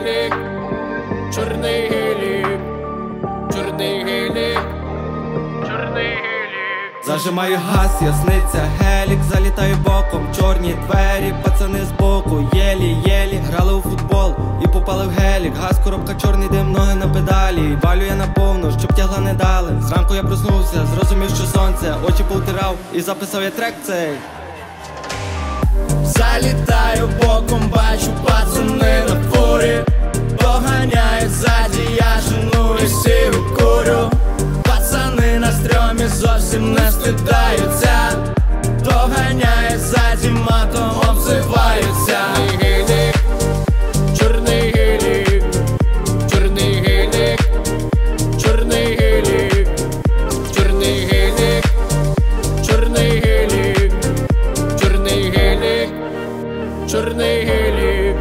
гелік, чорний гелік, чорний гелік, чорний гелік. Зажимаю газ, ясниця, гелік, залітаю боком, чорні двері, пацани збоку, єлі-єлі грали у футбол і попали в гелік. Газ, коробка, чорний дим, ноги на педалі, валю я наповну, щоб тягла не дали. Зранку я проснувся, зрозумів, що сонце, очі повтирав і записав я трек цей. Залітаю боком, бачу пацани на фурі, доганяють ззаді, я жену і сію курю. Пацани на стрьомі зовсім не стидаються, доганяють ззаді, матом обзиваються. Чорний гелік, чорний гелік, чорний гелік, чорний гелік, чорний гелік, чорний гелік, чорний гелік.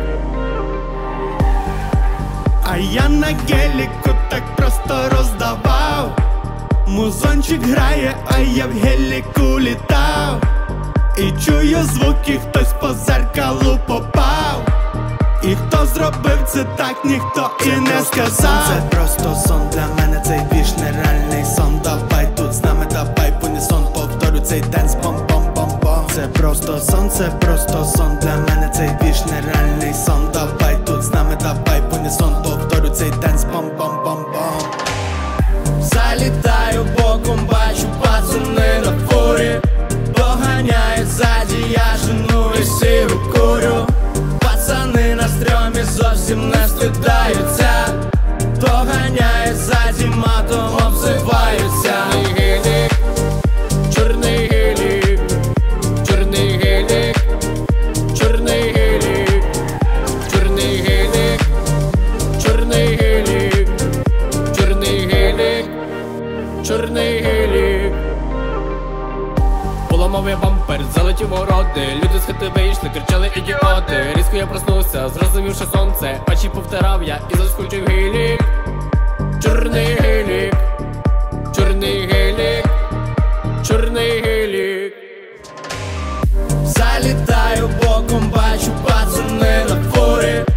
А я на геліку так просто роздавав. Музончик грає, а я в геліку літав. І чую звуки, хтось по зеркалу попав. І хто зробив це так, ніхто і не сказав. Це просто сон, для мене цей вірш нереальний сон. Давай тут з нами, давай в унісон, повторю цей денс, бом-бом-бом-бом. Це просто сон, це просто сон, для мене цей вірш нереальний сон. Давай тут з нами, давай в унісон, повторю цей денс, бом-бом-бом-бом. Залітаю боком, бачу пацани на фурі, доганяють ззаді, я жену і сію курю. Пацани на стрьомі зовсім не стидаються, доганяють ззаді, матом обзиваються. Чорний гелік, чорний гелік, чорний гелік, чорний гелік, чорний гелік, чорний гелік, чорний гелік. Поламав я бампер, залетів городи, люди з хати вийшли, кричали ідіоти. Різко я проснувся, зрозумів, що сонце, очі повтирав я і заскочив гелік. Чорний гелік, чорний гелік, чорний гелік. Залітаю боком, бачу пацани на фурі,